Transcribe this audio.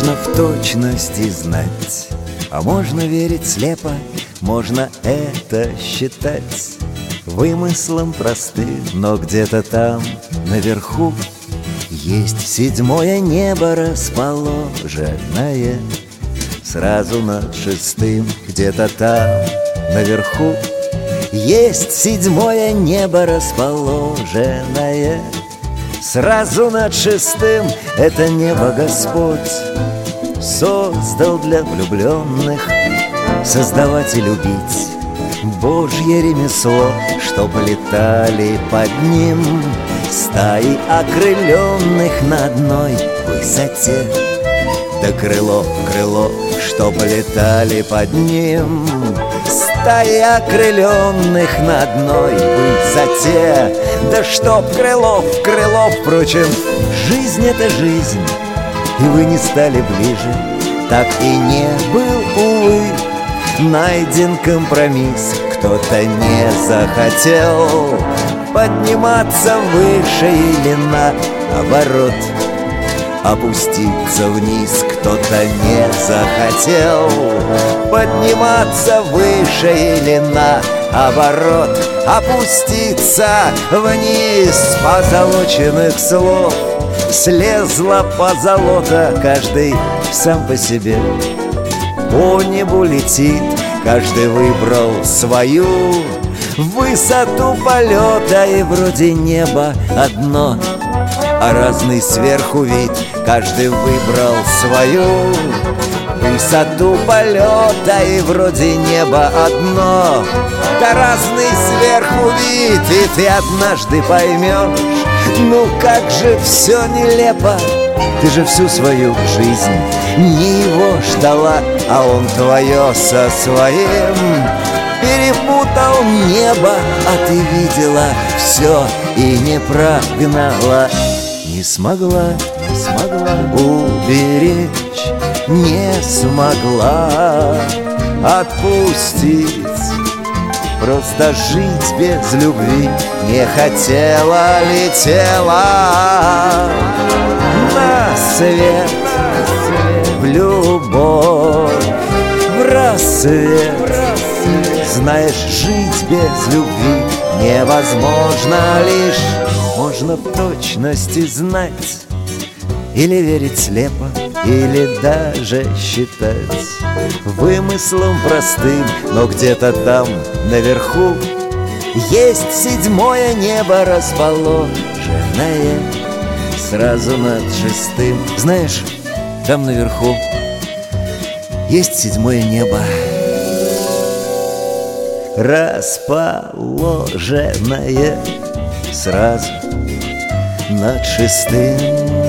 Можно в точности знать, а можно верить слепо, можно это считать вымыслом простым, но где-то там, наверху, есть седьмое небо расположенное сразу над шестым. Где-то там, наверху, есть седьмое небо расположенное сразу над шестым. Это небо Господь создал для влюбленных. Создавать и любить Божье ремесло, чтоб летали под ним стаи окрыленных на одной высоте. Да крыло, крыло, чтоб летали под ним стаи окрыленных на одной высоте. Да чтоб крылов, крылов, впрочем, жизнь — это жизнь, и вы не стали ближе. Так и не был, увы, найден компромисс. Кто-то не захотел подниматься выше или наоборот опуститься вниз. Кто-то не захотел подниматься выше или наоборот опуститься вниз. С позолоченных слов слезла позолота, каждый сам по себе по небу летит. Каждый выбрал свою высоту полета, и вроде небо одно, а разный сверху вид. Каждый выбрал свою высоту полета, и вроде небо одно, да разный сверху вид. И ты однажды поймешь, ну как же все нелепо. Ты же всю свою жизнь не его ждала, а он твое со своим перепутал небо. А ты видела все и не прогнала. Не смогла, не смогла уберечь, не смогла отпустить. Просто жить без любви не хотела, летела на свет, в любовь, в рассвет. Знаешь, жить без любви невозможно, лишь можно в точности знать или верить слепо, или даже считать вымыслом простым. Но где-то там, наверху, есть седьмое небо расположенное сразу над шестым. Знаешь, там наверху есть седьмое небо расположенное сразу над шестым.